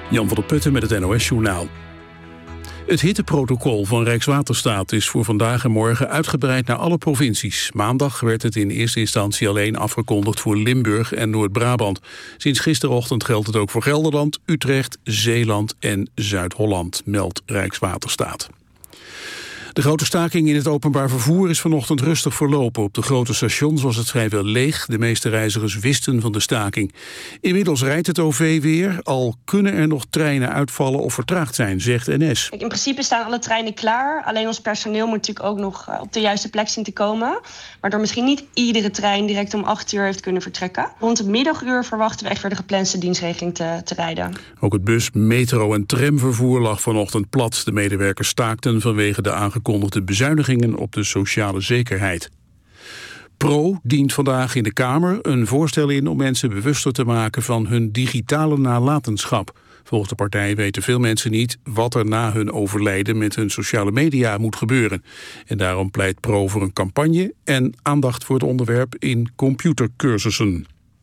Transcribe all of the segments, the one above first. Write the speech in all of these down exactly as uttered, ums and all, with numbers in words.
Jan van der Putten met het N O S-journaal. Het hitteprotocol van Rijkswaterstaat is voor vandaag en morgen uitgebreid naar alle provincies. Maandag werd het in eerste instantie alleen afgekondigd voor Limburg en Noord-Brabant. Sinds gisterochtend geldt het ook voor Gelderland, Utrecht, Zeeland en Zuid-Holland, meldt Rijkswaterstaat. De grote staking in het openbaar vervoer is vanochtend rustig verlopen. Op de grote stations was het vrijwel leeg. De meeste reizigers wisten van de staking. Inmiddels rijdt het O V weer, al kunnen er nog treinen uitvallen of vertraagd zijn, zegt N S. In principe staan alle treinen klaar. Alleen ons personeel moet natuurlijk ook nog op de juiste plek zien te komen. Waardoor misschien niet iedere trein direct om acht uur heeft kunnen vertrekken. Rond het middaguur verwachten we echt weer de geplande dienstregeling te, te rijden. Ook het bus-, metro- en tramvervoer lag vanochtend plat. De medewerkers staakten vanwege de aangekondigde bezuinigingen op de sociale zekerheid. Pro dient vandaag in de Kamer een voorstel in om mensen bewuster te maken van hun digitale nalatenschap. Volgens de partij weten veel mensen niet wat er na hun overlijden met hun sociale media moet gebeuren. En daarom pleit Pro voor een campagne en aandacht voor het onderwerp in computercursussen.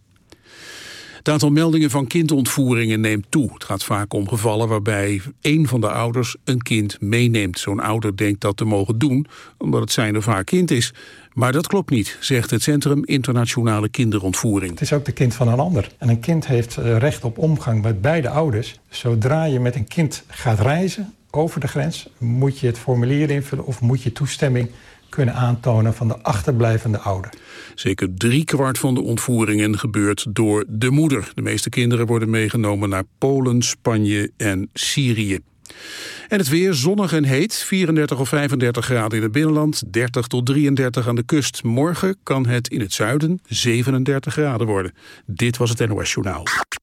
Het aantal meldingen van kindontvoeringen neemt toe. Het gaat vaak om gevallen waarbij één van de ouders een kind meeneemt. Zo'n ouder denkt dat te mogen doen, omdat het zijn of haar kind is. Maar dat klopt niet, zegt het Centrum Internationale Kinderontvoering. Het is ook de kind van een ander. En een kind heeft recht op omgang met beide ouders. Zodra je met een kind gaat reizen over de grens, moet je het formulier invullen of moet je toestemming kunnen aantonen van de achterblijvende ouder. Zeker driekwart van de ontvoeringen gebeurt door de moeder. De meeste kinderen worden meegenomen naar Polen, Spanje en Syrië. En het weer zonnig en heet, vierendertig of vijfendertig graden in het binnenland, dertig tot drieëndertig aan de kust. Morgen kan het in het zuiden zevenendertig graden worden. Dit was het N O S Journaal.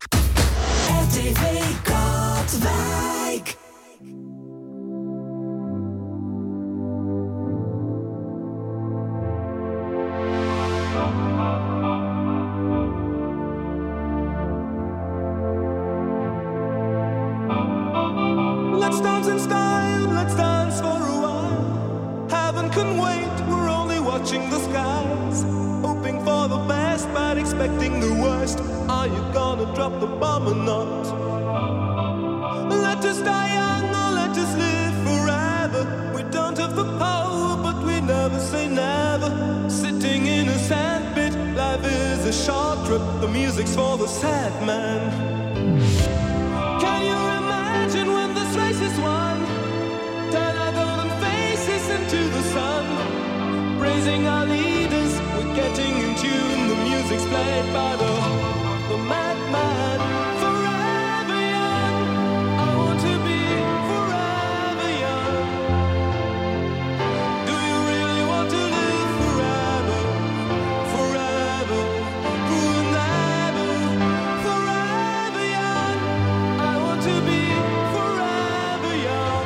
R T V Katwijk. Let's dance in style, let's dance for a while. Heaven can wait, we're only watching the skies. Hoping for the best, but expecting the worst. Are you gonna drop the bomb or not? Let us die young or let us live forever. We don't have the power, but we never say never. Sitting in a sandpit, life is a short trip. The music's for the sad man. Can you imagine when this race is won? Turn our golden faces into the sun. Praising our leaders, we're getting in tune. The music's played by the, the madman. Forever young, I want to be forever young. Do you really want to live forever? Forever, forever, forever young. I want to be forever young.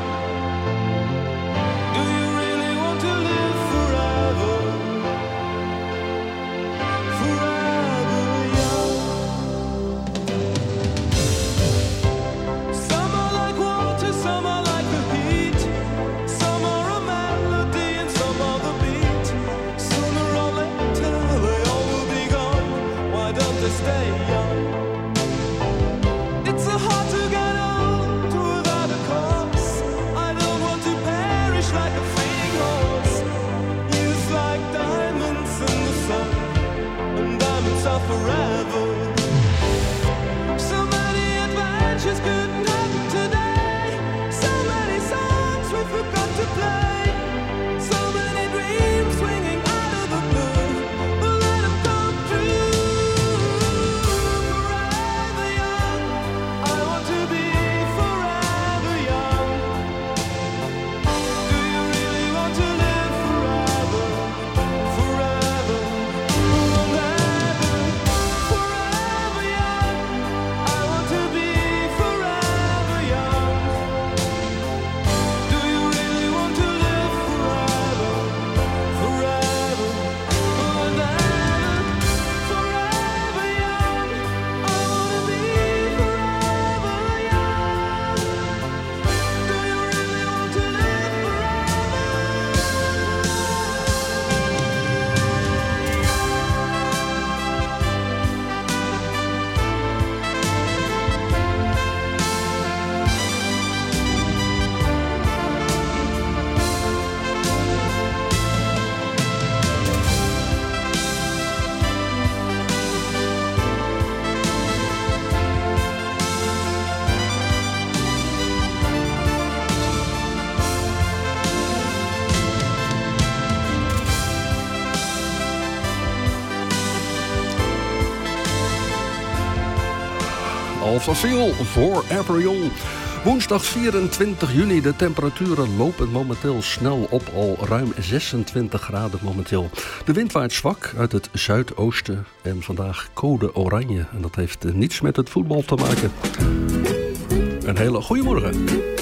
Do you really want to live forever? Forever young. Alpha Feel voor April. Woensdag vierentwintig juni. De temperaturen lopen momenteel snel op, al ruim zesentwintig graden momenteel. De wind waait zwak uit het zuidoosten en vandaag code oranje. En dat heeft niets met het voetbal te maken. Een hele goede morgen.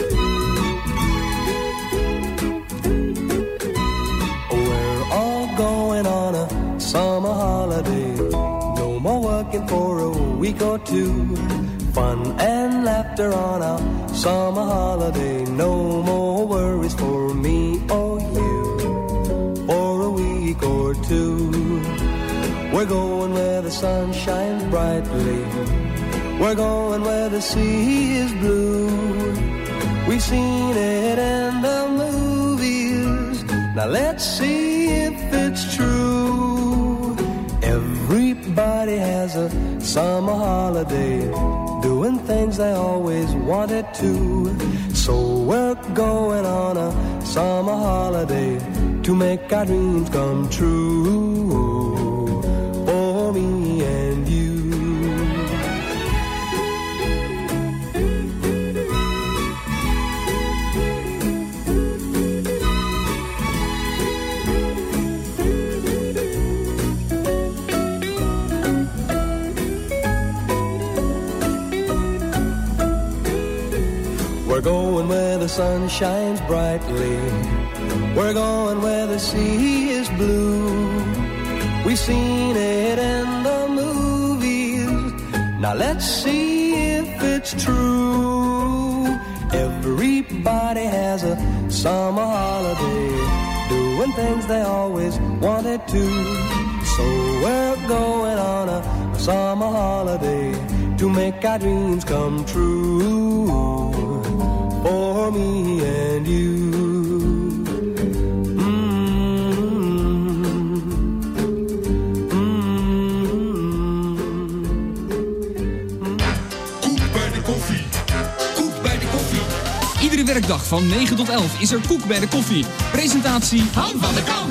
We're all going on a summer holiday. No more working for a week or two. Fun and laughter on our summer holiday. No more worries for me or you for a week or two. We're going where the sun shines brightly. We're going where the sea is blue. We've seen it in the movies. Now let's see if it's true. Everybody has a summer holiday, doing things they always wanted to. So we're going on a summer holiday to make our dreams come true. For me and you. We're going where the sun shines brightly. We're going where the sea is blue. We've seen it in the movies. Now let's see if it's true. Everybody has a summer holiday, doing things they always wanted to. So we're going on a summer holiday to make our dreams come true. For me and you. Iedere werkdag van negen tot elf is er Koek bij de koffie. Presentatie Han van der Kamp.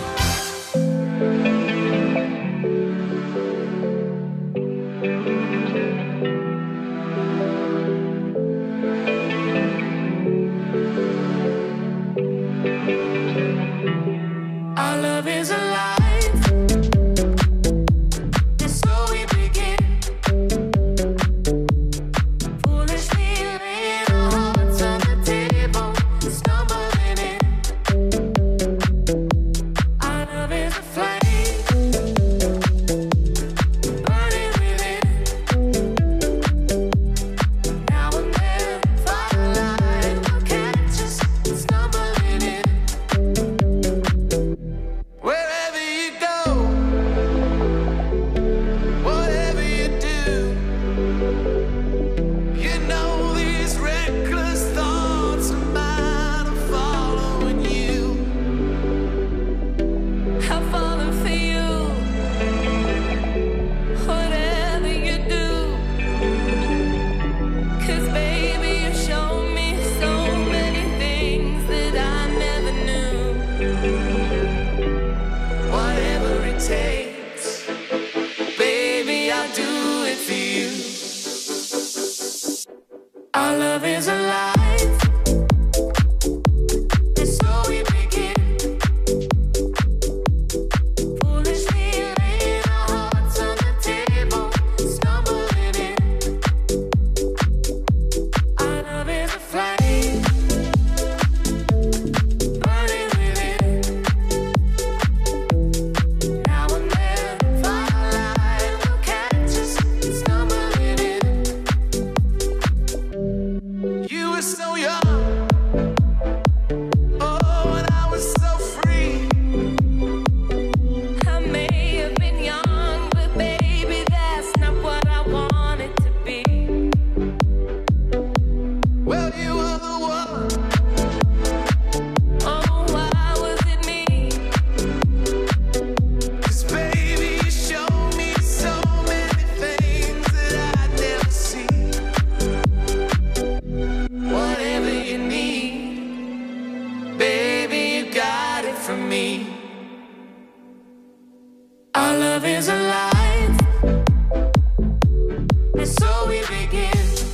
Our love is alive, and so we begin.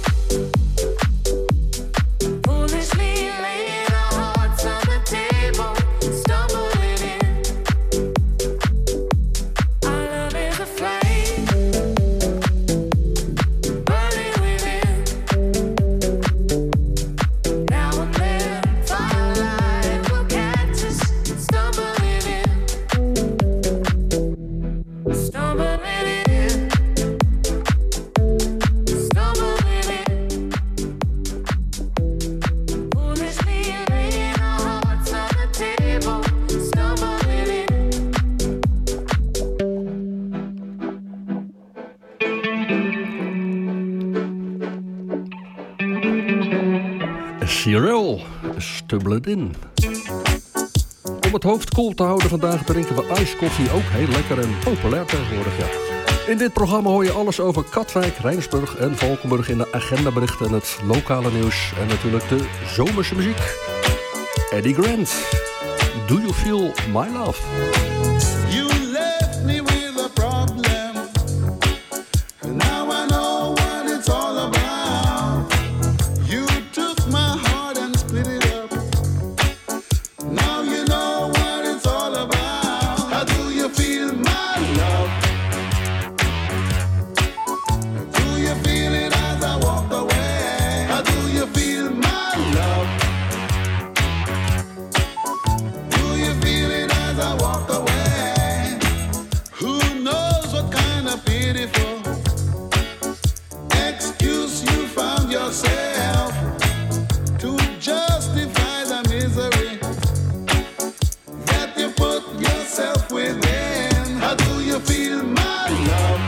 Pharrell, Stubblet in. Om het hoofd koel te houden vandaag drinken we ijskoffie, ook heel lekker en populair tegenwoordig, ja. In dit programma hoor je alles over Katwijk, Rijnsburg en Valkenburg in de agendaberichten en het lokale nieuws. En natuurlijk de zomerse muziek. Eddie Grant, Do You Feel My Love? You left me with a problem. Now I know what it's all about. You took my heart and split it up. Now you know what it's all about. How do you feel my love? Do you feel it as I walk away? How do you feel my love? Do you feel it as I walk away? Who knows what kind of pitiful excuse you found yourself to justify the misery that you put yourself within. How do you feel my love?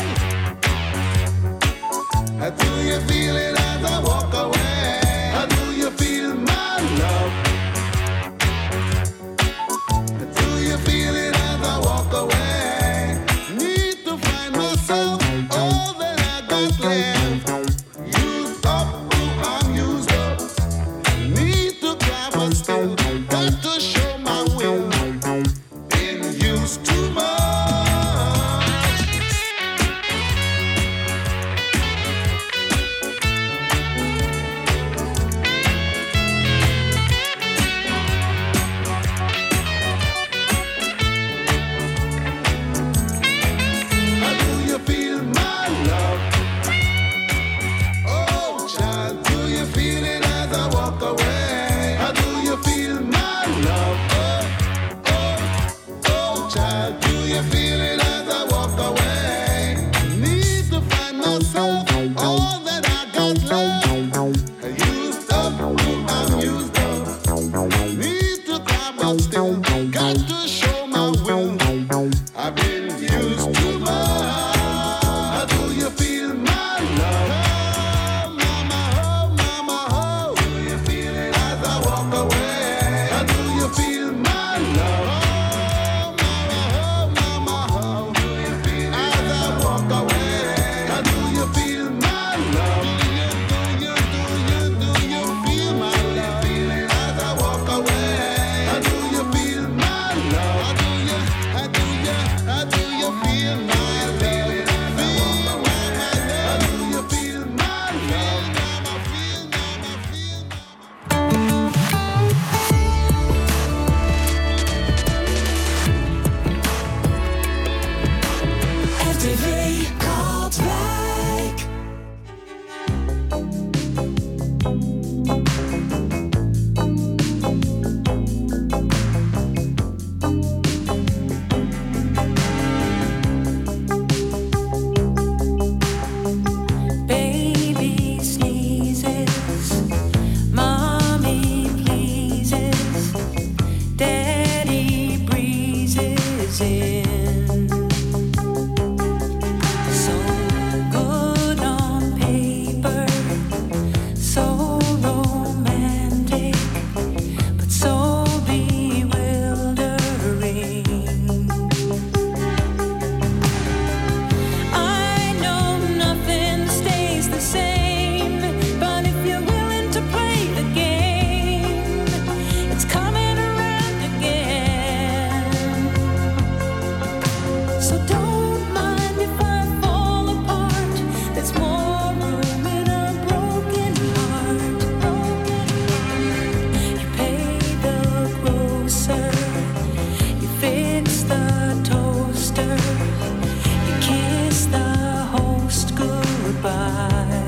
How do you feel it as I walk away? How do you feel my love? How do you feel it as I walk away? Need to find myself, all that I got left. Used up, oh, I'm used up. Need to cry, but still got to show my will. Been used too much. How do you feel my love? Oh, child, do you feel it as I walk away? How do you feel my love? Oh, oh, oh, child, do you feel it as I walk away? Need to find myself, all that I got left. Used up, oh, I'm used up. Need to cry, but still got to show my will. I've been used too much. How do you feel my love? Oh, mama, oh, mama, oh. Do you feel it as I walk away? How do you feel my love? Oh, mama, oh, mama, oh. Do you feel it as I walk away? How do you feel my love? Do you, do you, do you, do you feel my love? Feel it as I walk away? How do you feel my love? How do you, how do you, how do you feel my love? How do you feel my love? Mama, feel, mama, feel. R T V Katwijk. Baby sneezes, mommy pleases, daddy breezes in. So good on paper, so romantic, but so bewildering. I know nothing stays the same, but if you're willing to play the game, it's coming around again. So don't mind if I fall apart. There's more room in a broken heart. You pay the grocer, you fix the toaster, you kiss the host goodbye,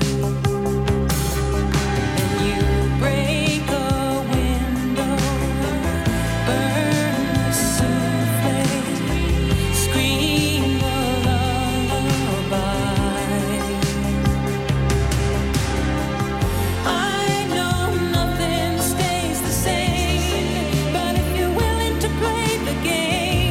and you break a window, burn the souffle, scream a lullaby. I know nothing stays the same, but if you're willing to play the game,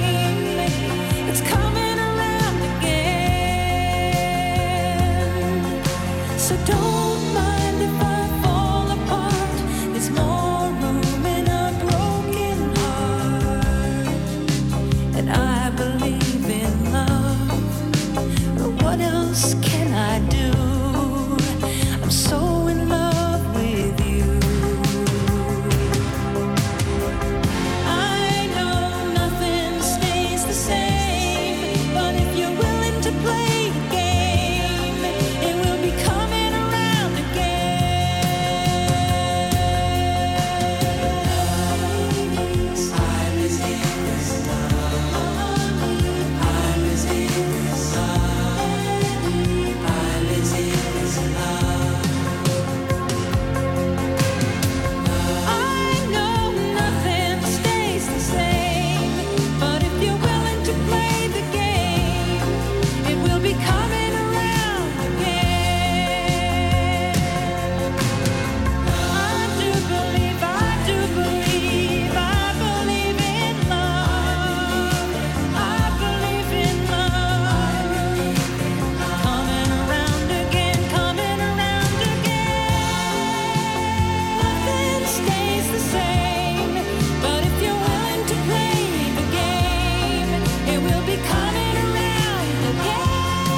it will be coming around again.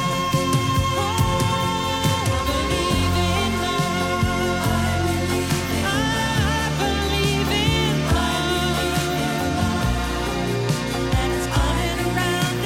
Oh, I believe in love. I believe in love. And it's coming around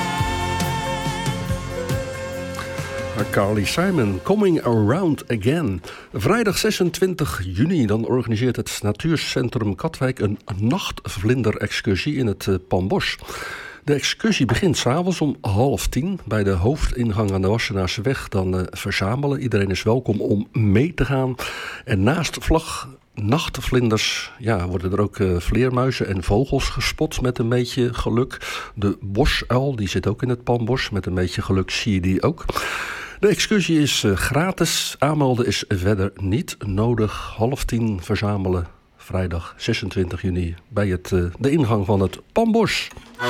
again. Carly Simon, Coming Around Again. Vrijdag zesentwintig juni dan organiseert het Natuurcentrum Katwijk een nachtvlinder-excursie in het uh, Palmbos. De excursie begint 's avonds om half tien bij de hoofdingang aan de Wassenaarseweg. Dan uh, verzamelen. Iedereen is welkom om mee te gaan. En naast vlag nachtvlinders ja, worden er ook uh, vleermuizen en vogels gespot met een beetje geluk. De bosuil, die zit ook in het Palmbos. Met een beetje geluk zie je die ook. De excursie is uh, gratis. Aanmelden is verder niet nodig. Half tien verzamelen. Vrijdag zesentwintig juni bij het, uh, de ingang van het Palmbos.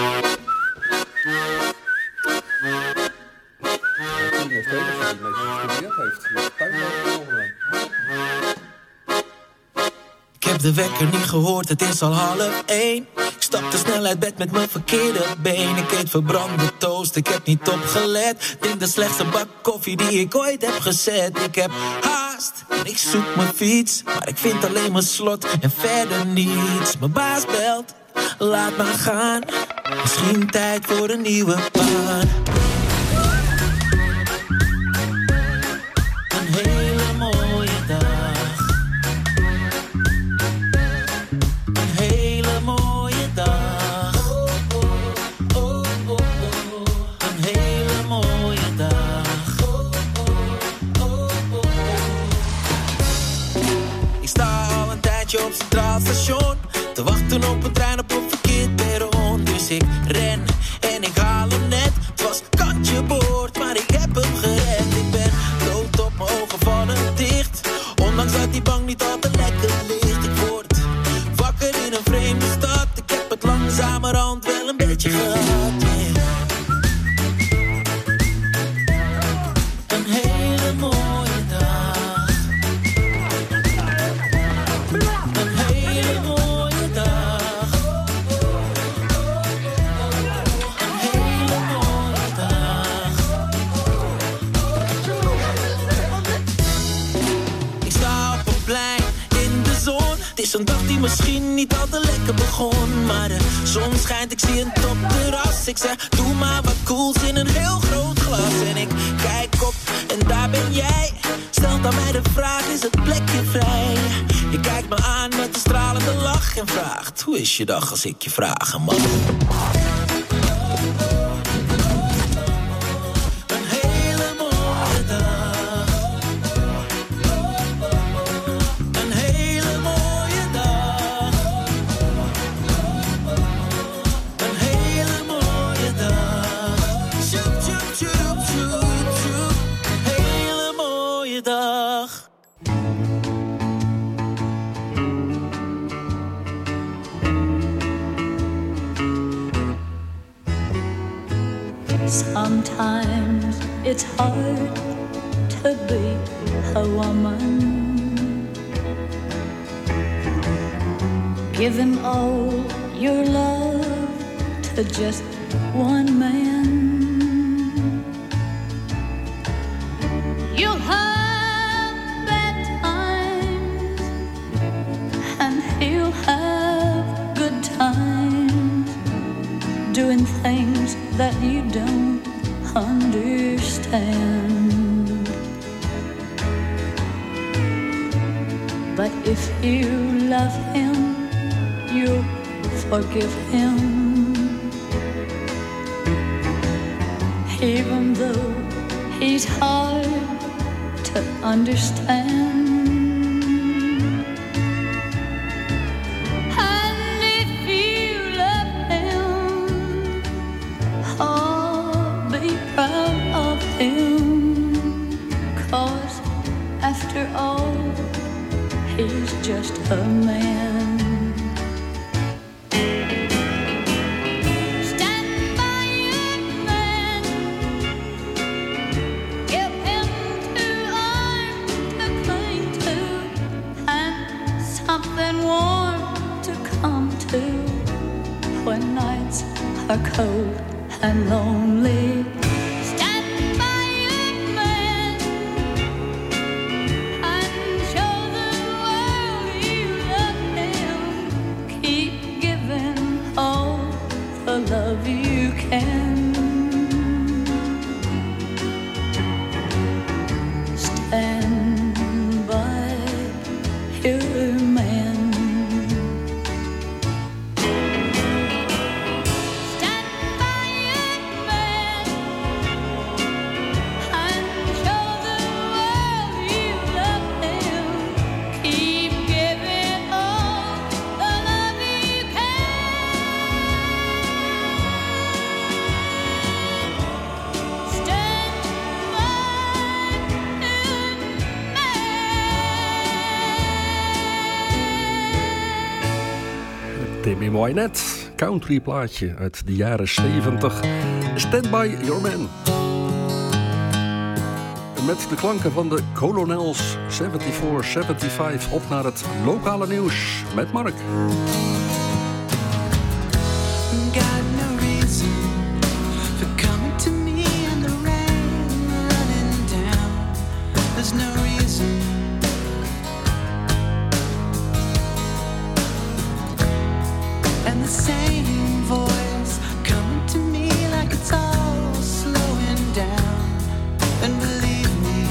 Ik heb de wekker niet gehoord, het is al half één. Ik stap te snel uit bed met mijn verkeerde been. Ik eet verbrande toast, ik heb niet opgelet. Drink de slechtste bak koffie die ik ooit heb gezet. Ik heb haast en ik zoek mijn fiets, maar ik vind alleen mijn slot en verder niets. Mijn baas belt, laat maar gaan. Misschien tijd voor een nieuwe baan. Een hele mooie dag. Een hele mooie dag. Oh, oh, oh, oh. Een hele mooie dag. Oh, oh, oh, oh. Ik sta al een tijdje op Centraal Station te wachten op een trein op een verkeerd perron. Dus ik ren en ik haal hem net. Het was kantje boord, maar ik heb hem gered. Ik ben dood op mijn ogen vallen dicht. Ondanks dat die bank niet altijd lekker ligt. Ik word wakker in een vreemde stad. Ik heb het langzamerhand wel een beetje gehad, yeah. Een hele mooie dag. Een hele mooie dag. Een hele mooie dag. Ik sta op een plein in de zon. Het is een dag die misschien niet al te lekker begon. Maar de zon schijnt, ik zie een topterras. Ik zeg, doe maar wat cools in een heel groot glas. En ik kijk op en daar ben jij. Stelt aan mij de vraag, is het plekje vrij? Je kijkt me aan met een stralende lach en vraagt, hoe is je dag als ik je vragen mag? Een hele mooie dag. Een hele mooie dag. Een hele mooie dag. Tjoep, tjoep, tjoep, tjoep, tjoep. Hele mooie dag. Sometimes it's hard to be a woman. Giving all your love to just one man. You'll have bad times and he'll have good times, doing things that you don't understand. But if you love him, you'll forgive him. Even though he's hard to understand. And if you love him, oh, be proud of him. 'Cause after all, he's just a man. Something warm to come to when night nights are cold and lonely. Stand by your man and show the world you love him. Keep giving all the love you can. Stand by your man. Stand by your man and show the world you love him. Keep giving all the love you can. Stand Timmy Wynette, country plaatje uit de jaren zeventig. Stand by your man. Met de klanken van de Colonels vierenzeventig zevenenzeventig op naar het lokale nieuws met Mark. Got no reason for coming to me in the rain, running down. There's no reason. And the same voice coming to me like it's all slowing down. And believe me,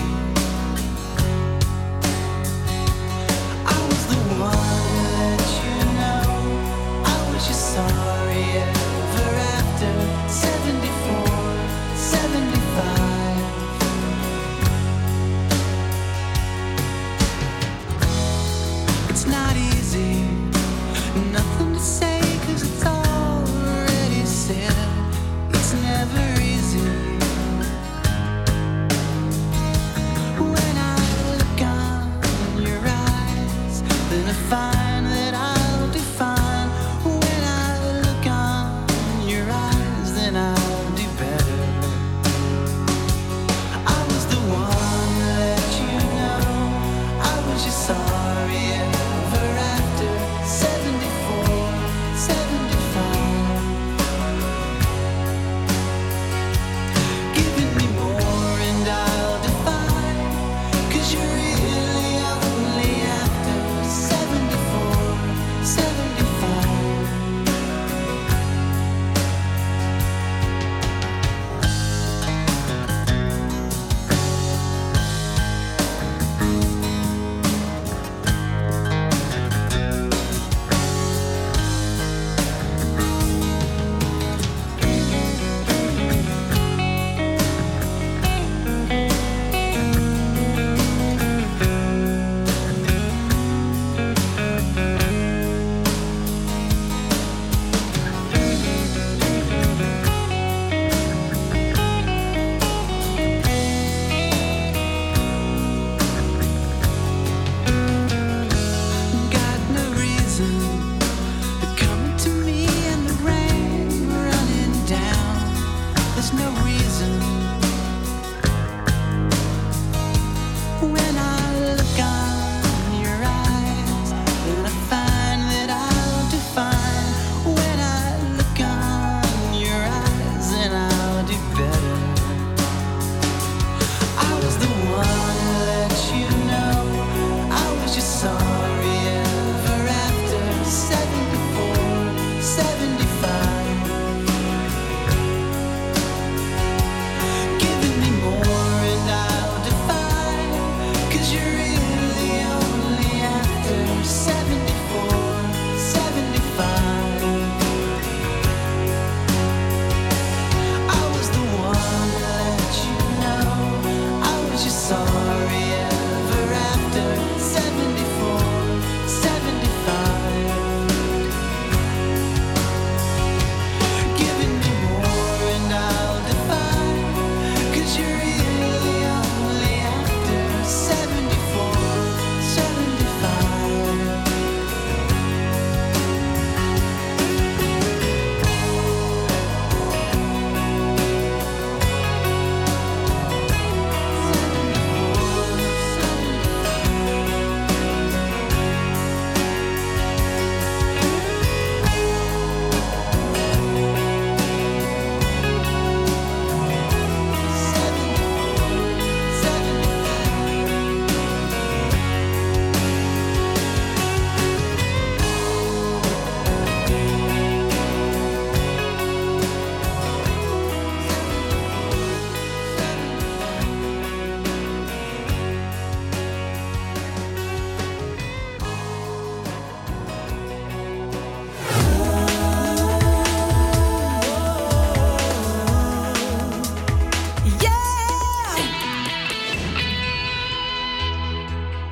I was the one to let you know I was your sorry ever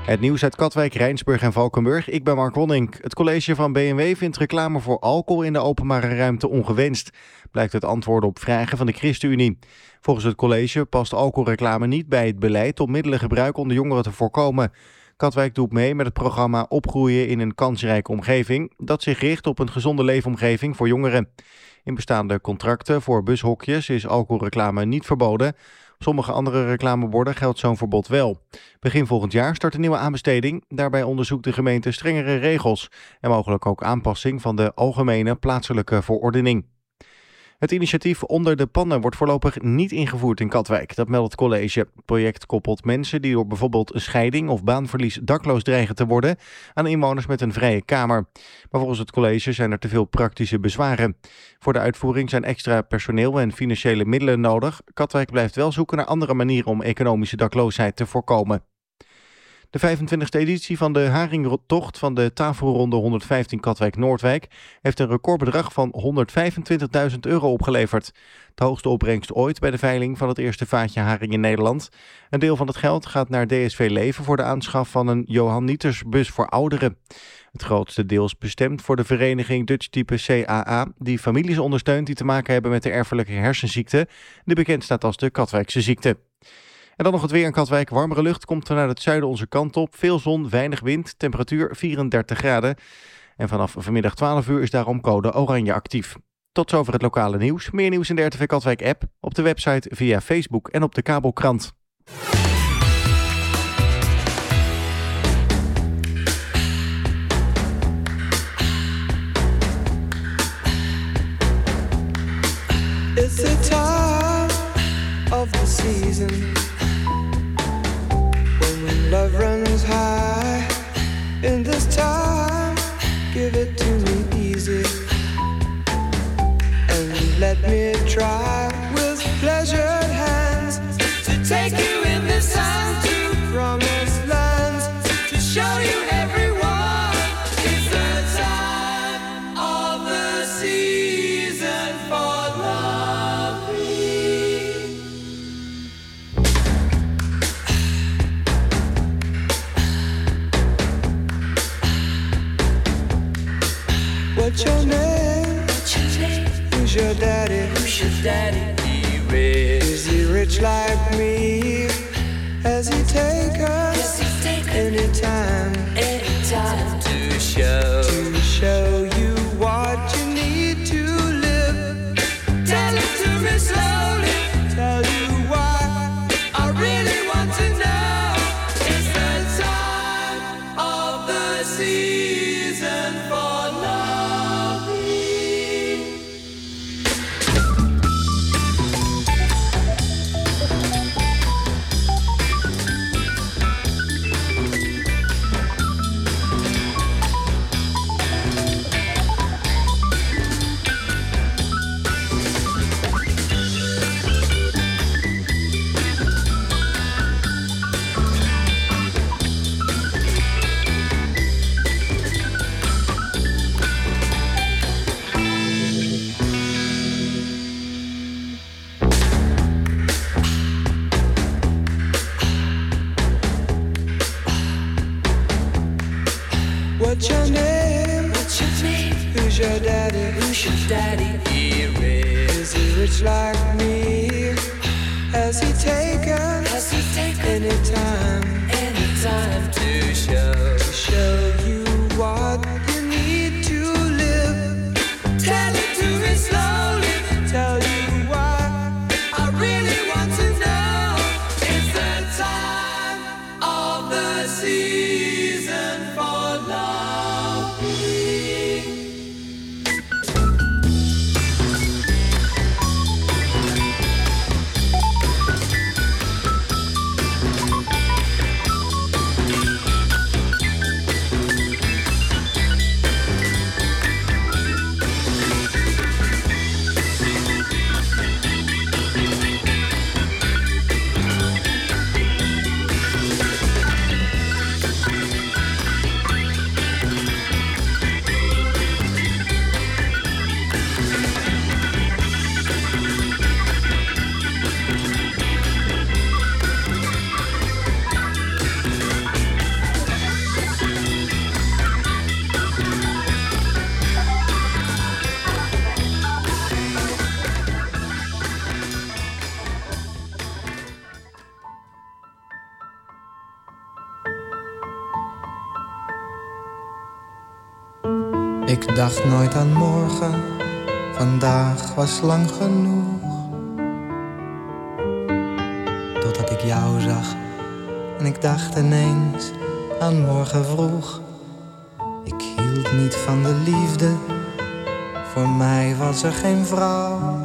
Het nieuws uit Katwijk, Rijnsburg en Valkenburg. Ik ben Mark Wonink. Het college van B M W vindt reclame voor alcohol in de openbare ruimte ongewenst. Blijkt uit antwoorden op vragen van de ChristenUnie. Volgens het college past alcoholreclame niet bij het beleid om middelengebruik onder jongeren te voorkomen. Katwijk doet mee met het programma Opgroeien in een kansrijke omgeving, dat zich richt op een gezonde leefomgeving voor jongeren. In bestaande contracten voor bushokjes is alcoholreclame niet verboden. Op sommige andere reclameborden geldt zo'n verbod wel. Begin volgend jaar start een nieuwe aanbesteding. Daarbij onderzoekt de gemeente strengere regels en mogelijk ook aanpassing van de algemene plaatselijke verordening. Het initiatief Onder de Pannen wordt voorlopig niet ingevoerd in Katwijk. Dat meldt het college. Het project koppelt mensen die door bijvoorbeeld een scheiding of baanverlies dakloos dreigen te worden aan inwoners met een vrije kamer. Maar volgens het college zijn er te veel praktische bezwaren. Voor de uitvoering zijn extra personeel en financiële middelen nodig. Katwijk blijft wel zoeken naar andere manieren om economische dakloosheid te voorkomen. De vijfentwintigste editie van de Haringtocht van de tafelronde honderdvijftien Katwijk-Noordwijk heeft een recordbedrag van honderdvijfentwintigduizend euro opgeleverd. De hoogste opbrengst ooit bij de veiling van het eerste vaatje haring in Nederland. Een deel van het geld gaat naar D S V Leven voor de aanschaf van een Johan Nieters-bus voor ouderen. Het grootste deel is bestemd voor de vereniging Dutch Type C A A, die families ondersteunt die te maken hebben met de erfelijke hersenziekte, die bekend staat als de Katwijkse ziekte. En dan nog het weer in Katwijk. Warmere lucht komt vanuit het zuiden onze kant op. Veel zon, weinig wind, temperatuur vierendertig graden. En vanaf vanmiddag twaalf uur is daarom code oranje actief. Tot zover het lokale nieuws. Meer nieuws in de R T V Katwijk app, op de website, via Facebook en op de kabelkrant. It's the time of the season when love runs high. In this time, give it to me easy and let me try with pleasured hands to take you in this time to promised lands, to show you everyone. It's the time of the season for loving. What's your name? What's your name? Who's your daddy? Who's your daddy? He rich. Is he rich like me? Has he take us anytime? Anytime to show to show you what you need to live. Tell it to me slowly. Tell you why I really want to know. It's the time of the season for loving. What's your name? What's your name? Who's your daddy? Who's your daddy? He rich. Is he rich like me? Has he taken? Has he taken anytime? Anytime to show to show you what you need to live. Tell it to me slowly. Tell you why I really want to know. It's the time of the season for loving. Ik dacht nooit aan morgen, vandaag was lang genoeg. Totdat ik jou zag en ik dacht ineens aan morgen vroeg. Ik hield niet van de liefde, voor mij was er geen vrouw.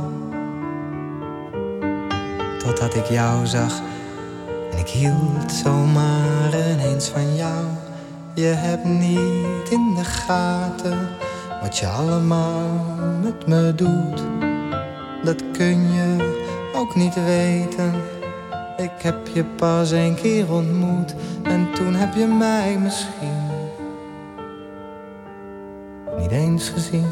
Totdat ik jou zag en ik hield zomaar ineens van jou. Je hebt niet in de gaten wat je allemaal met me doet. Dat kun je ook niet weten. Ik heb je pas een keer ontmoet en toen heb je mij misschien niet eens gezien.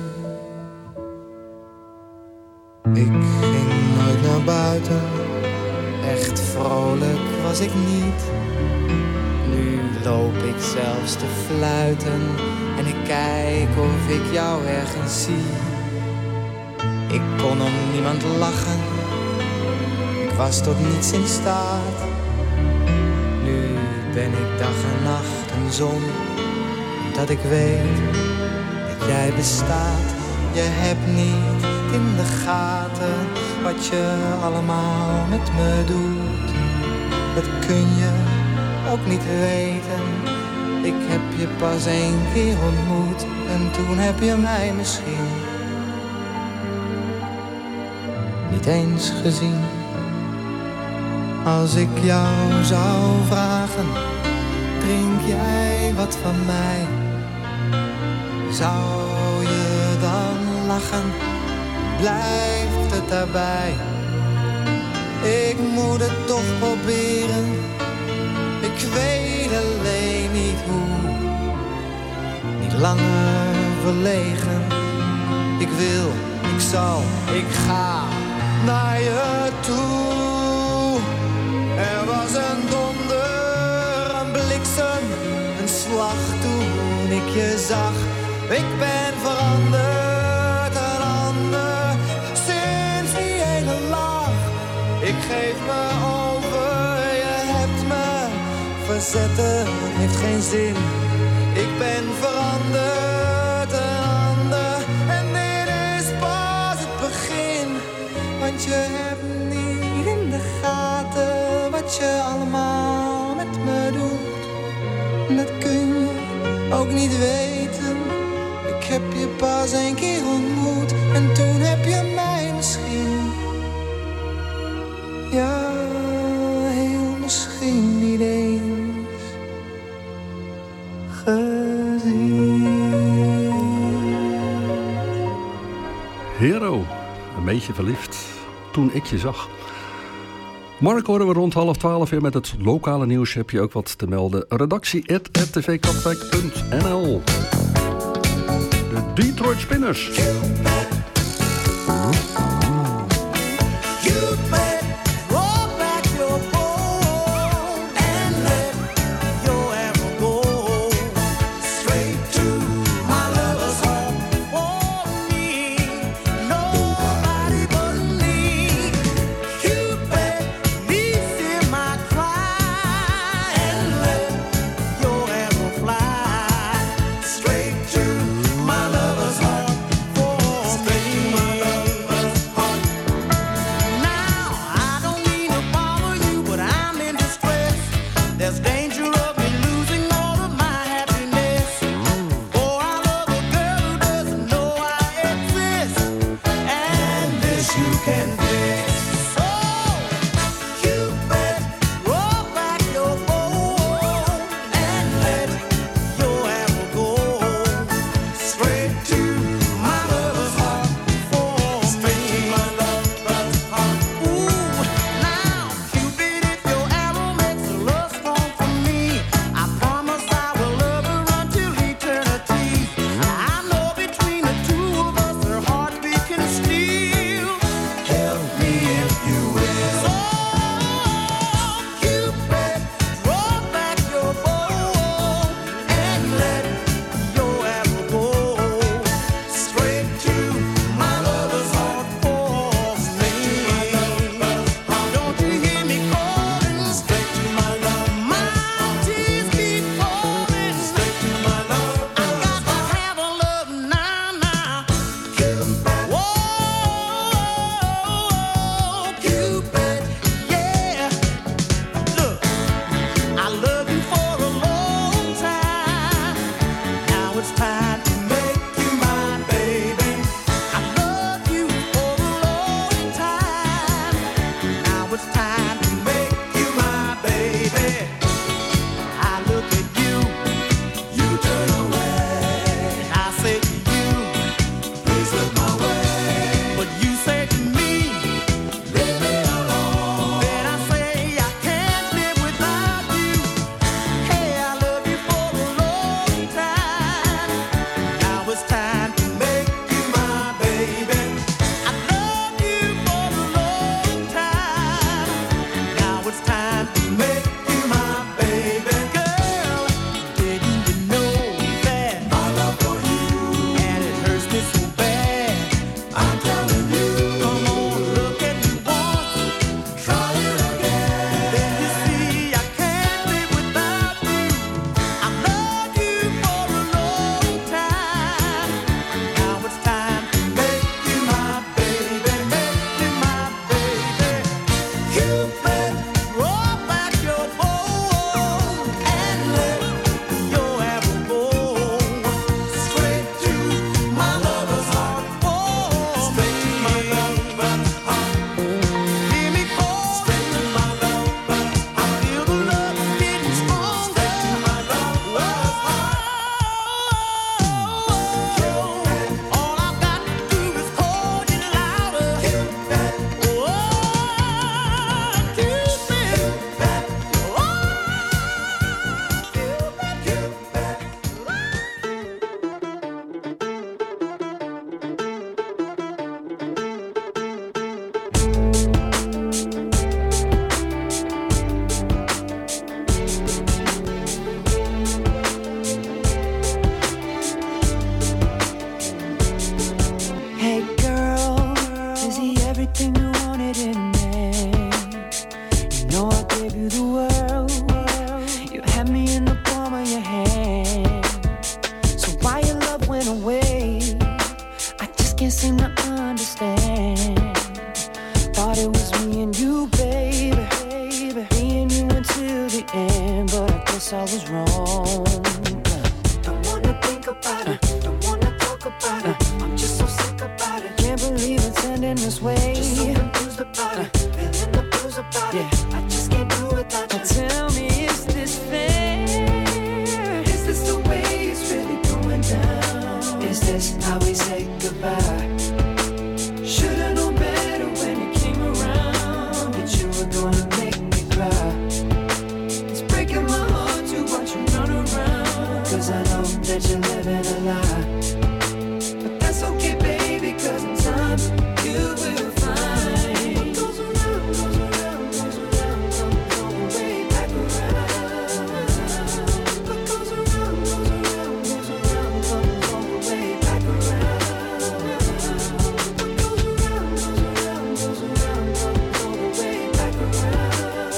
Ik ging nooit naar buiten, echt vrolijk was ik niet. Nu loop ik zelfs te fluiten en ik kijk of ik jou ergens zie. Ik kon om niemand lachen, ik was tot niets in staat. Nu ben ik dag en nacht een zon, dat ik weet dat jij bestaat. Je hebt niet in de gaten wat je allemaal met me doet. Dat kun je ook niet weten. Ik heb je pas één keer ontmoet en toen heb je mij misschien niet eens gezien. Als ik jou zou vragen, drink jij wat van mij? Zou je dan lachen? Blijft het daarbij? Ik moet het toch proberen, ik weet alleen niet hoe. Niet langer verlegen, ik wil, ik zal, ik ga naar je toe. Er was een donder, een bliksem, een slag toen ik je zag. Ik ben veranderd, een ander, sinds die ene lach. Ik geef me over, je hebt me verzetten, heeft geen zin. Ik ben veranderd, een ander, en dit is pas het begin. Want je hebt niet in de gaten wat je allemaal met me doet. Dat kun je ook niet weten. Ik heb je pas een keer ontmoet en toen heb je mij misschien, ja, heel misschien niet eens gezien. Hero, een beetje verliefd toen ik je zag. Mark horen we rond half twaalf weer met het lokale nieuws. Heb je ook wat te melden? Redactie at r t v katwijk punt n l. De Detroit Spinners. Help me everything you wanted in a man. You know I gave you the world. You had me in the palm of your hand. So why your love went away, I just can't seem to understand. Thought it was me and you, baby, me and you until the end, but I guess I was wrong. Don't wanna think about it, don't wanna talk about it. I'm just so sick about it. Can't believe it's ending this way. Just so confused about it, feeling the blues about it. I just can't do it without you. Tell me, is this fair? Is this the way it's really going down? Is this how we say goodbye? Should've known better when you came around that you were gonna make me cry. It's breaking my heart to watch you run around, 'cause I know that you're living a lie. But that's okay, baby, 'cause in time you will find what goes around, goes around, goes around, comes all the way back around. What goes around, goes around, goes around, comes all the way back around. What goes around, goes around, goes around, comes all the way back around.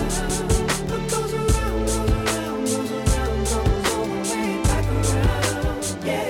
What goes around, goes around, goes around, comes all the way back around.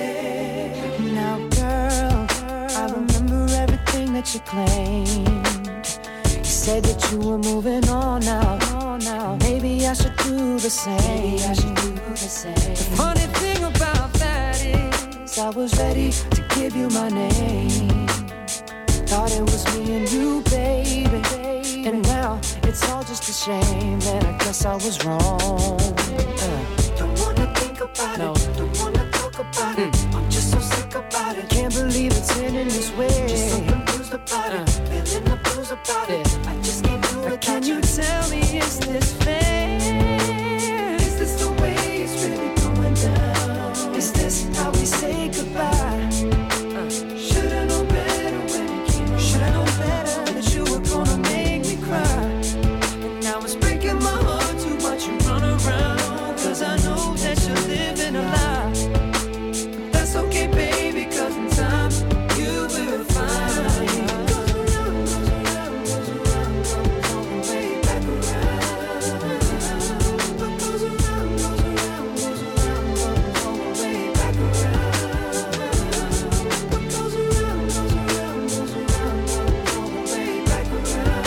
Yeah. Now, girl, I remember everything that you claimed. You said that you were moving on now. Maybe I should do the same. Maybe I should do the same. The funny thing about that is I was ready to give you my name. Thought it was me and you, baby. And now it's all just a shame, and I guess I was wrong. Uh. Don't wanna think about no. it, don't wanna talk about mm. it. I'm just so sick about it. Can't believe it's ending this way. Just so confused about uh. it, feeling the blues about yeah. it. I just can't do it. Can you tell me, is this fair? Is this the way it's really going down? Is this how we say goodbye? Uh. Should've known better when you came around. Should've known better that you were gonna make me cry. And now it's breaking my heart to watch you run around, 'cause I know that you're living a lie. But that's okay, baby, 'cause in time you will find. What goes around, goes around, goes around, comes all the way back around. What goes around, goes around, goes around, comes all the way back around. What goes around, goes around, goes around, comes all the way back around.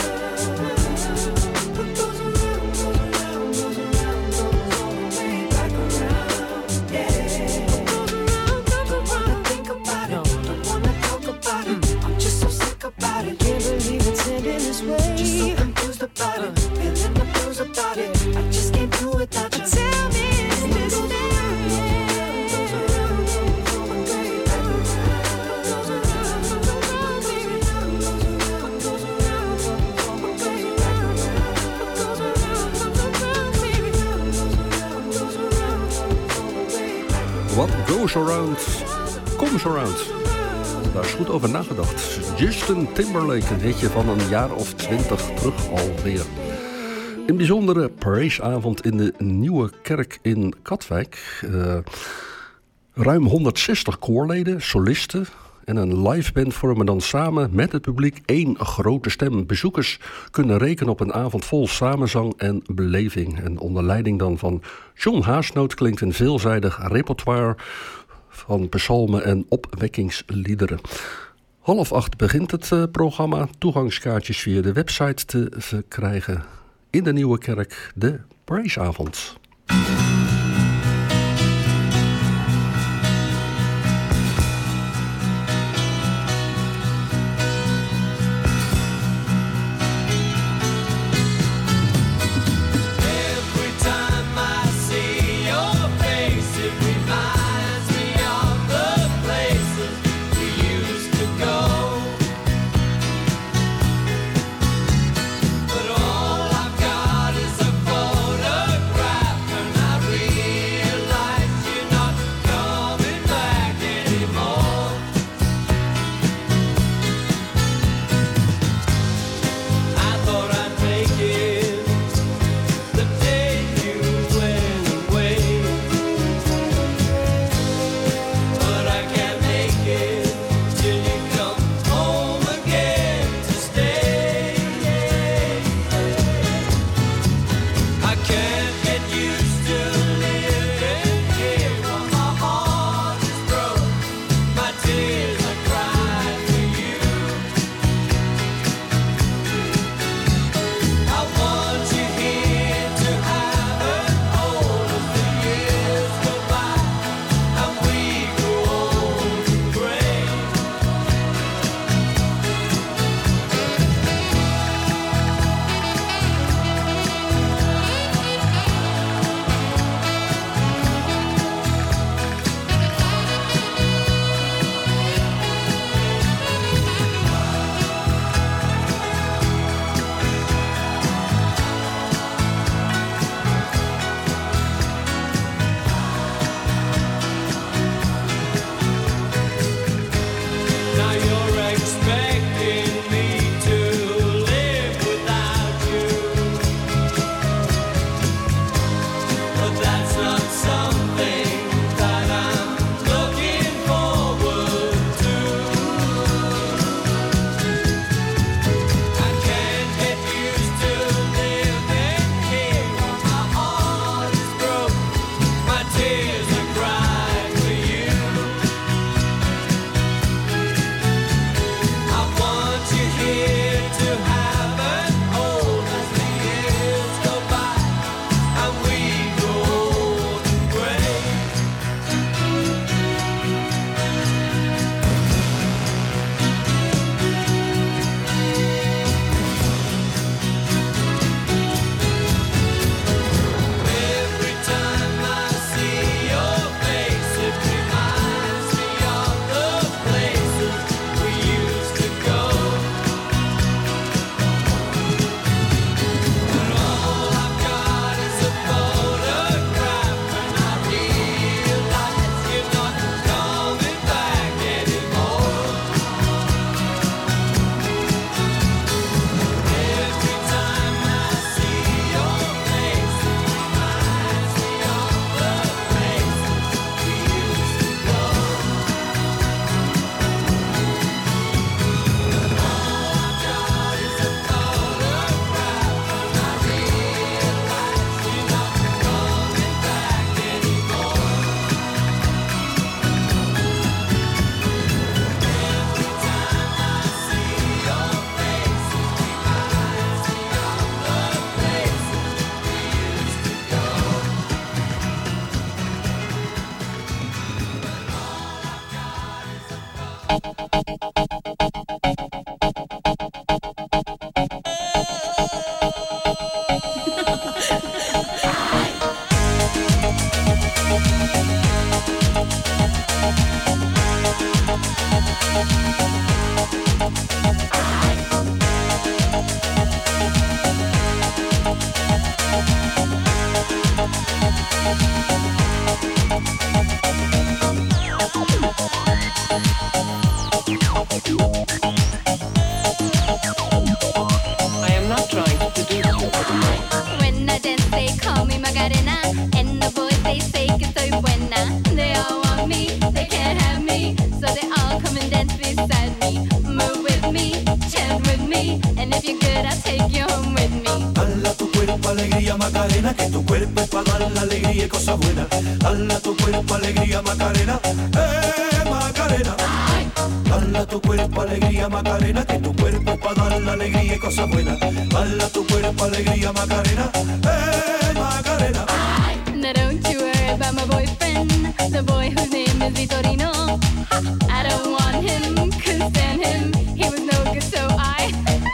What goes around, goes around, goes around, comes all the way back around. Yeah. What goes around, comes around. Don't wanna think about it, don't wanna talk about it. I'm just so sick about it. Can't believe it's ending this way. Just so confused about it, feeling the blues about it. I just can't do it without you. Tell me, is this fair? Goes around, comes all the way back around. Goes around, goes around, baby. Goes around, what goes around, comes all the way back around. What goes around, comes around, baby. Goes around, goes around, comes all the way back around. What goes around, comes around. Daar is goed over nagedacht. Justin Timberlake, een hitje van een jaar of twintig terug alweer. Een bijzondere praise-avond in de Nieuwe Kerk in Katwijk. Uh, ruim honderdzestig koorleden, solisten en een liveband vormen dan samen met het publiek één grote stem. Bezoekers kunnen rekenen op een avond vol samenzang en beleving. En onder leiding dan van John Haasnoot klinkt een veelzijdig repertoire van psalmen en opwekkingsliederen. Half acht begint het uh, programma. Toegangskaartjes via de website te verkrijgen. In de Nieuwe Kerk, de Praise-avond. But all I've got is a photograph, and I me. And if you're good, I'll take you home with me. Dale a tu cuerpo alegría Macarena, que tu cuerpo es para dar la alegría y cosas buenas. Dale a tu cuerpo alegría Macarena, eh Macarena. Dale a tu cuerpo alegría Macarena, que tu cuerpo es para dar la alegría y cosas buenas. Dale a tu cuerpo alegría Macarena, eh Macarena. Now don't you worry about my boyfriend, the boy whose name is Vitorino. I don't want him, couldn't stand him, he was no good, so I...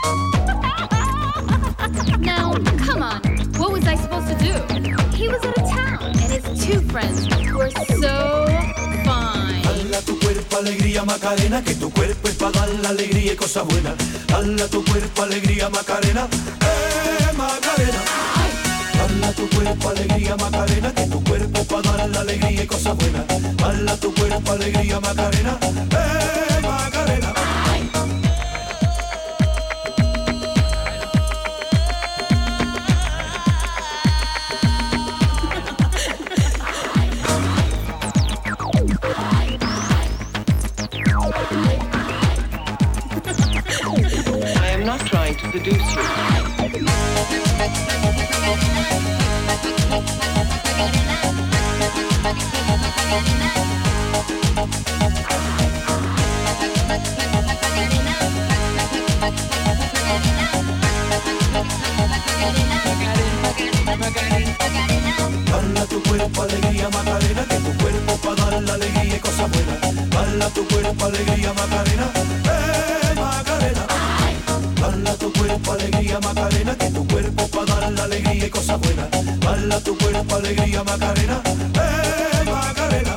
Now, come on, what was I supposed to do? He was out of town, and his two friends were so fine. Dale a tu cuerpo alegría Macarena, que tu cuerpo es para dar la alegría y cosas buenas. Dale a tu cuerpo alegría Macarena, eh Macarena. Dale a tu cuerpo alegría Macarena, que tu cuerpo es para dar la alegría y cosas buenas. Dale a tu cuerpo alegría Macarena, eh Macarena. I am not trying to seduce you. Dale a tu cuerpo alegría Macarena, que tu cuerpo es para dar la alegría y cosas buenas. Dale a tu cuerpo alegría Macarena, eh Macarena. Dale a tu cuerpo alegría Macarena, que tu cuerpo es para dar la alegría y cosas buenas. Dale a tu cuerpo alegría Macarena, eh Macarena.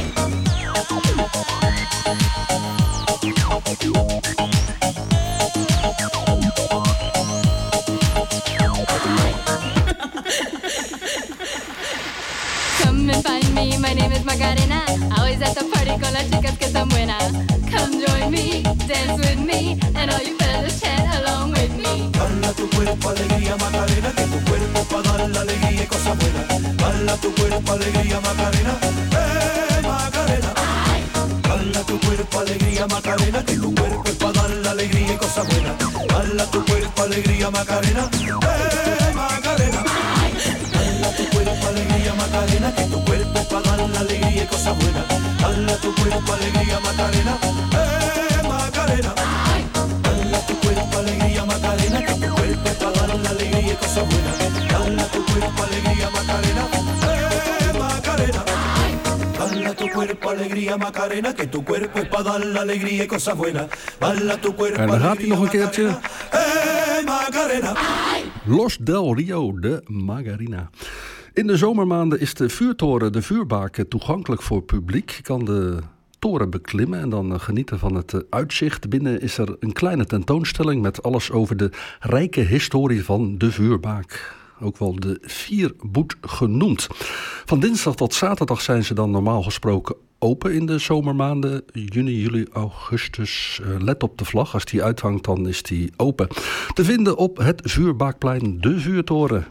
Come and find me, my name is Macarena. Always at the party con las chicas que están buenas. Come join me, dance with me, and all you fellas chat along with me. Dale a tu cuerpo alegría Macarena, que tu cuerpo es para dar la alegría y cosas buenas. Dale a tu cuerpo alegría Macarena, eh Macarena. Dale a tu cuerpo alegría Macarena, que tu cuerpo es para dar la alegría y cosas buenas. Dale a tu cuerpo alegría Macarena, eh Macarena. Dale a tu cuerpo alegría Macarena, que tu cuerpo es para dar la alegría y cosas buenas. Dale a tu cuerpo alegría Macarena, eh Macarena. Dale a tu cuerpo alegría Macarena, que tu cuerpo es para dar la alegría y cosas buenas. Dale a tu cuerpo alegría Macarena, eh Macarena. Dale a tu cuerpo alegría Macarena, que tu cuerpo es para dar la alegría y cosas buenas. Dale a tu cuerpo En dan gaat hij nog een keertje. eh Macarena. Los del Rio de Margarina. In de zomermaanden is de vuurtoren, de vuurbaak, toegankelijk voor publiek. Je kan de toren beklimmen en dan genieten van het uitzicht. Binnen is er een kleine tentoonstelling met alles over de rijke historie van de vuurbaak. Ook wel de Vierboet genoemd. Van dinsdag tot zaterdag zijn ze dan normaal gesproken open in de zomermaanden. Juni, juli, augustus. Uh, let op de vlag. Als die uithangt, dan is die open. Te vinden op het Vuurbaakplein, de Vuurtoren.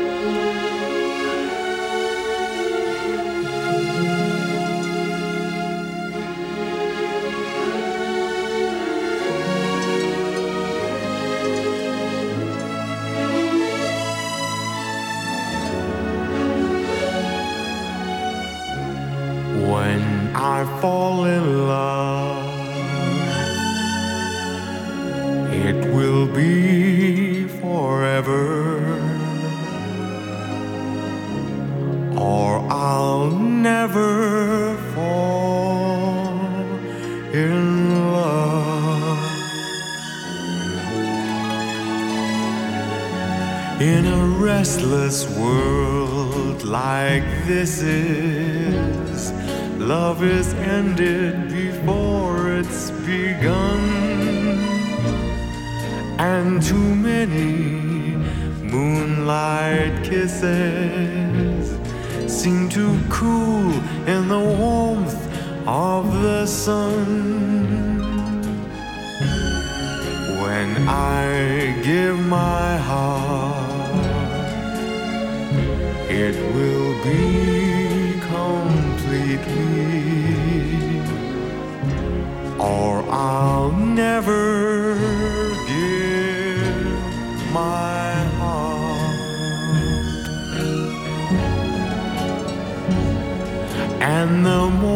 When I fall in love, it will be forever, or I'll never fall in love. In a restless world like this is, love is ended before it's begun, and too many moonlight kisses seem to cool in the warmth of the sun. When I give my heart, it will be completely, or I'll never give.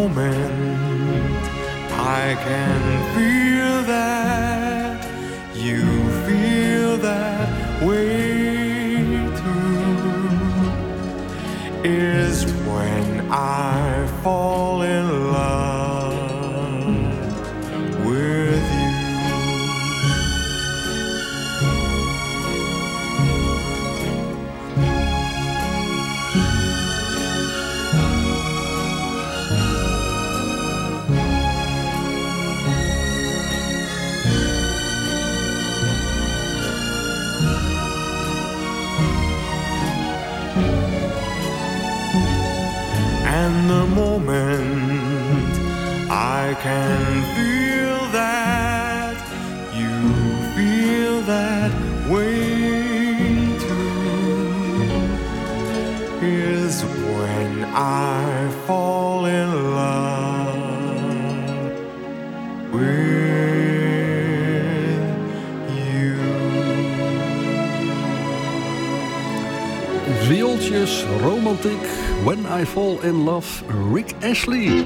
moment I can feel that you feel that way too, is when I fall in love with you. And the moment I can feel that you feel that way too, is when I fall in love with you. Viooltjes, romantiek, When I Fall in Love, Rick Astley.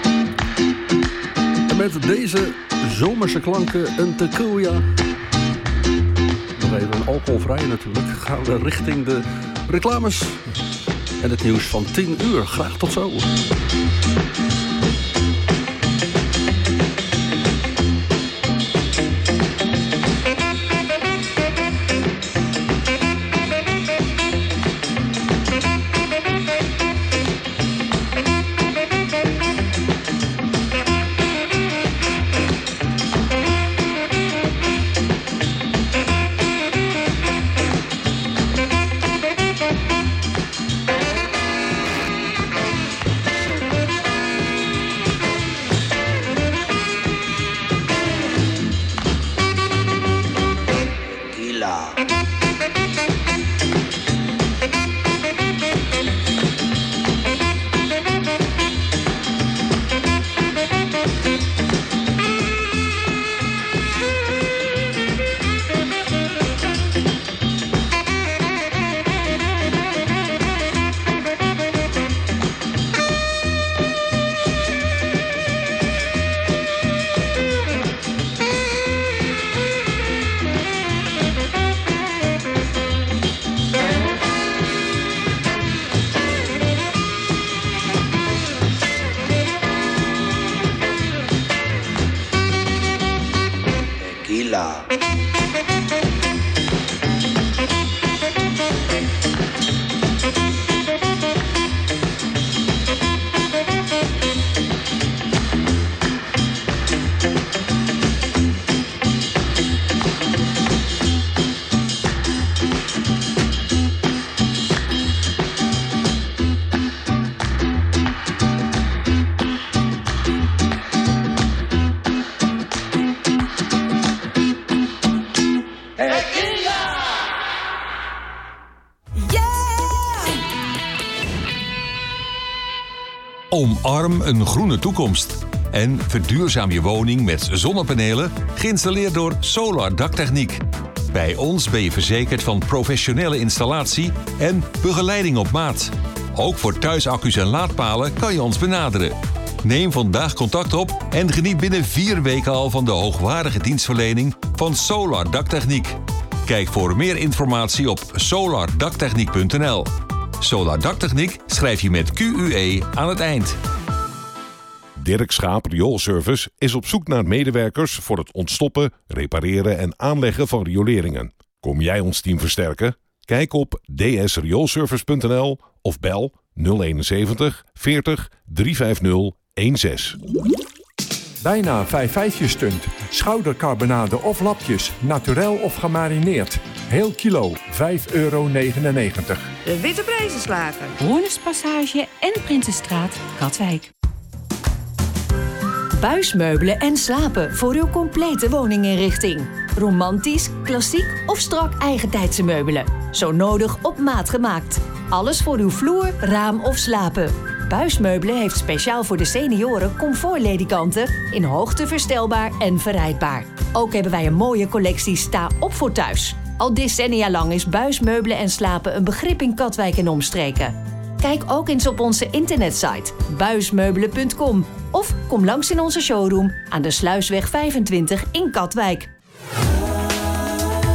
En met deze zomerse klanken, een tequila. Nog even een alcoholvrij natuurlijk. Gaan we richting de reclames. En het nieuws van tien uur. Graag tot zo. Omarm een groene toekomst. En verduurzaam je woning met zonnepanelen, geïnstalleerd door Solar Daktechniek. Bij ons ben je verzekerd van professionele installatie en begeleiding op maat. Ook voor thuisaccu's en laadpalen kan je ons benaderen. Neem vandaag contact op en geniet binnen vier weken al van de hoogwaardige dienstverlening van Solar Daktechniek. Kijk voor meer informatie op solar daktechniek punt n l. Solar Daktechniek schrijf je met Q U E aan het eind. Dirk Schaap Rioolservice is op zoek naar medewerkers voor het ontstoppen, repareren en aanleggen van rioleringen. Kom jij ons team versterken? Kijk op d s rioolservice punt n l of bel nul eenenzeventig veertig driehonderdvijftig zestien. Bijna vijf vijfjes stunt. Schoudercarbonade of lapjes, naturel of gemarineerd. Heel kilo, vijf euro negenennegentig. De Witte Prijzenslager. Hoornespassage en Prinsenstraat, Katwijk. Buismeubelen en slapen voor uw complete woninginrichting. Romantisch, klassiek of strak eigentijdse meubelen. Zo nodig op maat gemaakt. Alles voor uw vloer, raam of slapen. Buismeubelen heeft speciaal voor de senioren comfortledikanten in hoogte verstelbaar en verrijdbaar. Ook hebben wij een mooie collectie Sta op voor thuis. Al decennia lang is buismeubelen en slapen een begrip in Katwijk en omstreken. Kijk ook eens op onze internetsite buismeubelen punt com of kom langs in onze showroom aan de Sluisweg vijfentwintig in Katwijk.